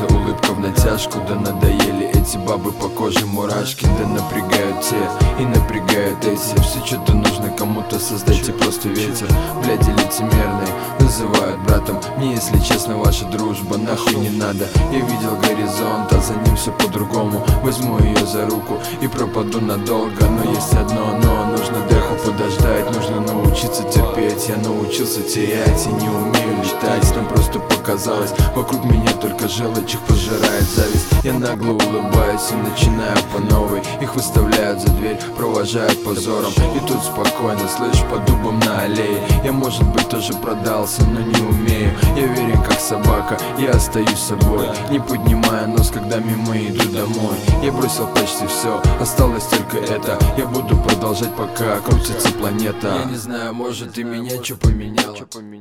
сердце улыбка в натяжку. Да надоели эти бабы по коже мурашки. Да напрягают те и напрягают эти. Все что-то нужно кому-то, создайте просто ветер. Бляди лицемерные называют братом. Мне, если честно, ваша дружба нахуй не надо. Я видел горизонт, а за ним все по-другому. Возьму ее за руку и пропаду надолго. Но есть одно но, нужно деху подождать. Нужно научиться терпеть. Я научился терять и не умею летать. Нам просто показалось, вокруг меня только желчь, их пожирает зависть. Я нагло улыбаюсь и начинаю по новой. Их выставляют за дверь, провожают позором. И тут спокойно, слышь, по дубам на аллее. Я, может быть, тоже продался, но не умею. Я верен как собака, я остаюсь собой, не поднимая нос, когда мимо иду домой. Я бросил почти все, осталось только это. Я буду продолжать, пока крутится планета. Я не знаю, может, ты меня что поменяла.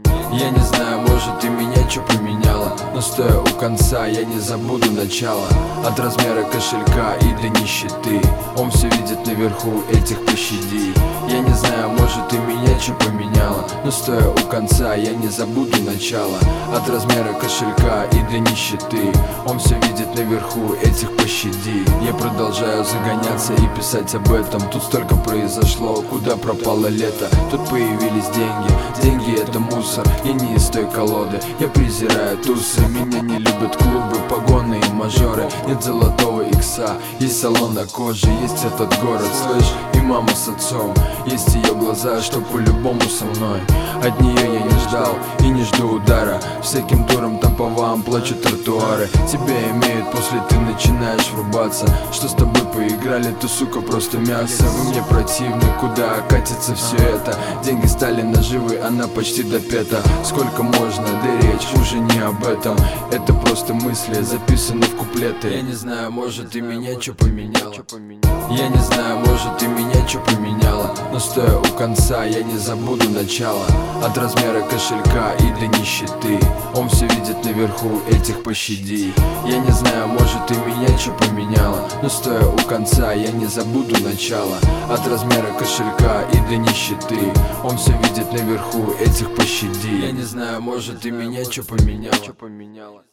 Я не знаю, может, ты меня что поменяла. Но стоя у конца, я не забуду начало. От размера кошелька и до нищеты. Он все видит наверху, этих пощади. Я не знаю, может, ты меня что поменяла. Но стоя у конца, я не забуду начало. От размера кошелька и до нищеты. Он все видит наверху, этих пощади. Я продолжаю загоняться и писать об этом. Тут столько произошло, куда пропало лето. Тут появились деньги, деньги это мусор. Я не из той колоды, я презираю тусы. Меня не любят клубы, погоны и мажоры. Нет золотого икса, есть салон на коже. Есть этот город, слышь, и мама с отцом. Есть ее глаза, что по-любому со мной. От нее я не ждал и не жду удара. Всяким дурам там по вам плачут тротуары. Тебя имеют, после ты начинаешь врубаться. Что с тобой поиграли, ты, сука, просто мясо. Вы мне противны, куда катится все это. Деньги стали наживы, она почти допета. Сколько можно, да речь уже не об этом. Это просто мысли, записаны в куплеты. Я не знаю, может, ты меня что поменяла. Я не знаю, может, ты меня что поменяла. Но стоя у конца, я не забуду начало. От размера кошелька и до нищеты. Он все видит наверху, этих пощади. Я не знаю, может, ты меня что поменяла. Но стоя у конца, я не забуду начало. От размера кошелька и до нищеты. Он все видит наверху, этих пощади. Я не знаю, может, ты меня что поменяла.